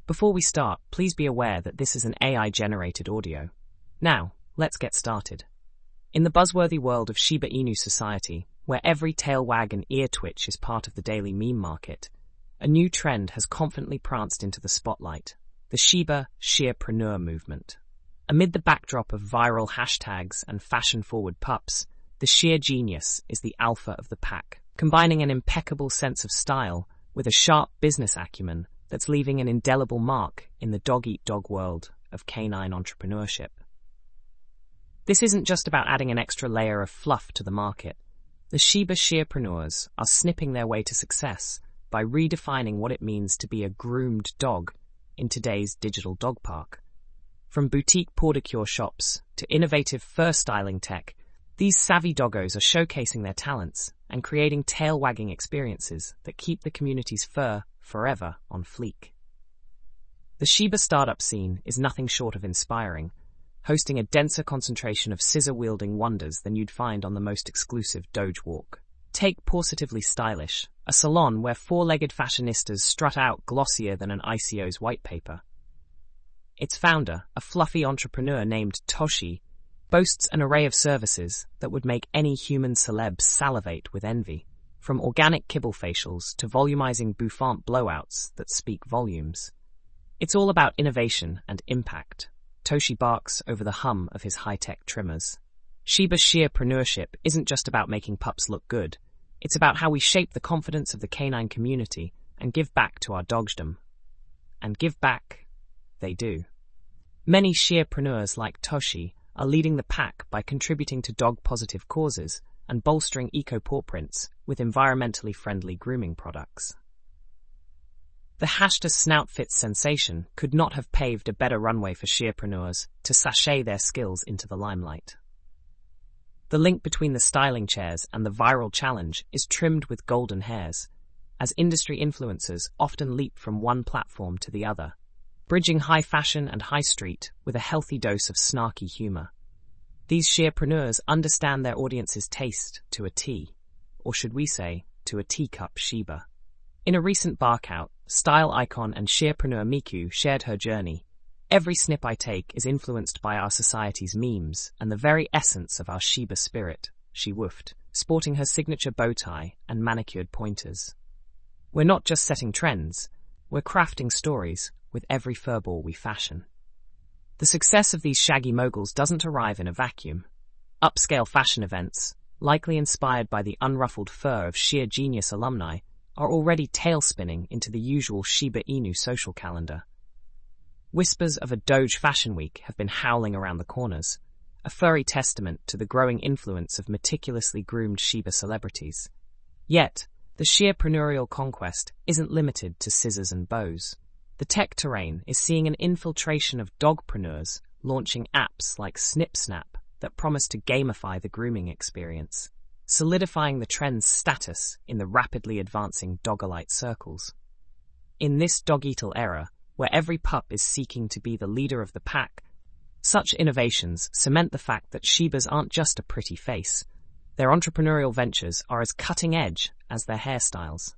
Before we start, please be aware that this is an AI-generated audio. Now, let's get started. In the buzzworthy world of Shiba Inu society, where every tail wag and ear twitch is part of the daily meme market, a new trend has confidently pranced into the spotlight: the Shiba Shearpreneur movement. Amid the backdrop of viral hashtags and fashion-forward pups, the sheer genius is the alpha of the pack, combining an impeccable sense of style with a sharp business acumen that's leaving an indelible mark in the dog-eat-dog world of canine entrepreneurship. This isn't just about adding an extra layer of fluff to the market. The Shiba Shearpreneurs are snipping their way to success by redefining what it means to be a groomed dog in today's digital dog park. From boutique pedicure shops to innovative fur styling tech, these savvy doggos are showcasing their talents and creating tail-wagging experiences that keep the community's fur forever on fleek. The Shiba startup scene is nothing short of inspiring, hosting a denser concentration of scissor-wielding wonders than you'd find on the most exclusive Doge Walk. Take Positively Stylish, a salon where four-legged fashionistas strut out glossier than an ICO's white paper. Its founder, a fluffy entrepreneur named Toshi, boasts an array of services that would make any human celeb salivate with envy, from organic kibble facials to volumizing bouffant blowouts that speak volumes. It's all about innovation and impact. Toshi barks over the hum of his high-tech trimmers. Shiba Shearpreneurship isn't just about making pups look good. It's about how we shape the confidence of the canine community and give back to our dogdom. And give back, they do. Many shearpreneurs like Toshi are leading the pack by contributing to dog-positive causes and bolstering eco-pawprints with environmentally friendly grooming products. The #SnoutFits sensation could not have paved a better runway for shearpreneurs to sashay their skills into the limelight. The link between the styling chairs and the viral challenge is trimmed with golden hairs, as industry influencers often leap from one platform to the other, bridging high fashion and high street with a healthy dose of snarky humor. These shearpreneurs understand their audience's taste to a T, or should we say, to a teacup Shiba. In a recent barkout, style icon and shearpreneur Miku shared her journey. Every snip I take is influenced by our society's memes and the very essence of our Shiba spirit, she woofed, sporting her signature bow tie and manicured pointers. We're not just setting trends, we're crafting stories with every furball we fashion. The success of these shaggy moguls doesn't arrive in a vacuum. Upscale fashion events, likely inspired by the unruffled fur of sheer genius alumni, are already tail-spinning into the usual Shiba Inu social calendar. Whispers of a Doge Fashion Week have been howling around the corners, a furry testament to the growing influence of meticulously groomed Shiba celebrities. Yet, the shearpreneurial conquest isn't limited to scissors and bows. The tech terrain is seeing an infiltration of dogpreneurs launching apps like SnipSnap that promise to gamify the grooming experience, solidifying the trend's status in the rapidly advancing dogolite circles. In this dog-eatle era, where every pup is seeking to be the leader of the pack, such innovations cement the fact that Shibas aren't just a pretty face. Their entrepreneurial ventures are as cutting-edge as their hairstyles.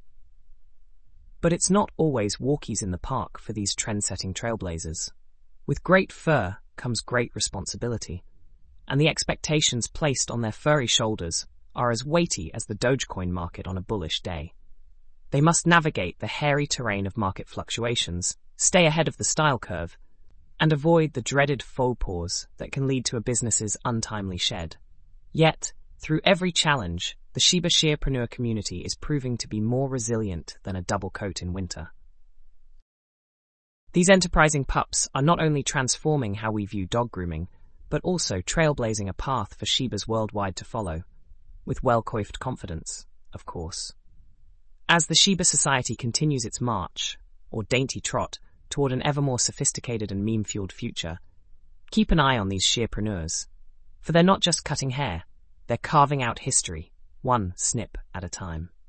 But it's not always walkies in the park for these trend-setting trailblazers. With great fur comes great responsibility, and the expectations placed on their furry shoulders are as weighty as the Dogecoin market on a bullish day. They must navigate the hairy terrain of market fluctuations, stay ahead of the style curve, and avoid the dreaded faux pas that can lead to a business's untimely shed. Yet, through every challenge, the Shiba Shearpreneur community is proving to be more resilient than a double coat in winter. These enterprising pups are not only transforming how we view dog grooming, but also trailblazing a path for Shibas worldwide to follow, with well-coiffed confidence, of course. As the Shiba society continues its march, or dainty trot, toward an ever more sophisticated and meme-fueled future, keep an eye on these shearpreneurs, for they're not just cutting hair, they're carving out history, one snip at a time.